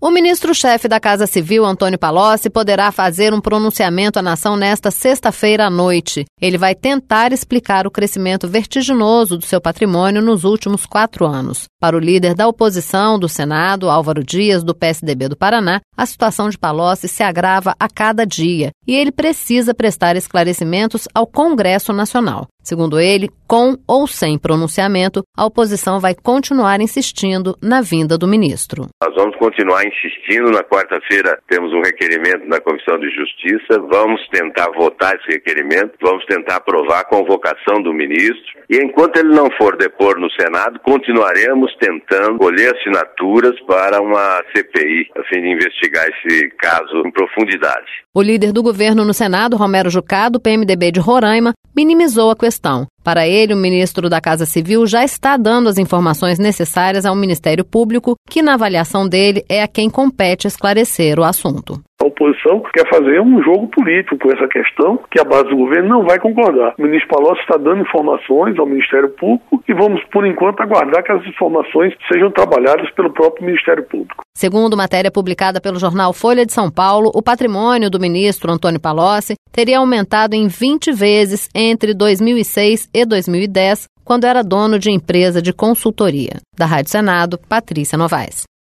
O ministro-chefe da Casa Civil, Antônio Palocci, poderá fazer um pronunciamento à nação nesta sexta-feira à noite. Ele vai tentar explicar o crescimento vertiginoso do seu patrimônio nos últimos 4 anos. Para o líder da oposição do Senado, Álvaro Dias, do PSDB do Paraná, a situação de Palocci se agrava a cada dia e ele precisa prestar esclarecimentos ao Congresso Nacional. Segundo ele, com ou sem pronunciamento, a oposição vai continuar insistindo na vinda do ministro. Nós vamos continuar insistindo. Na quarta-feira temos um requerimento na Comissão de Justiça. Vamos tentar votar esse requerimento. Vamos tentar aprovar a convocação do ministro. E enquanto ele não for depor no Senado, continuaremos tentando colher assinaturas para uma CPI, a fim de investigar esse caso em profundidade. O líder do governo no Senado, Romero Jucá, do PMDB de Roraima, minimizou a questão. Para ele, o ministro da Casa Civil já está dando as informações necessárias ao Ministério Público, que, na avaliação dele, é a quem compete esclarecer o assunto. A oposição quer fazer um jogo político com essa questão, que a base do governo não vai concordar. O ministro Palocci está dando informações ao Ministério Público e vamos, por enquanto, aguardar que as informações sejam trabalhadas pelo próprio Ministério Público. Segundo matéria publicada pelo jornal Folha de São Paulo, o patrimônio do ministro Antônio Palocci teria aumentado em 20 vezes entre 2006 e 2010, quando era dono de empresa de consultoria. Da Rádio Senado, Patrícia Novaes.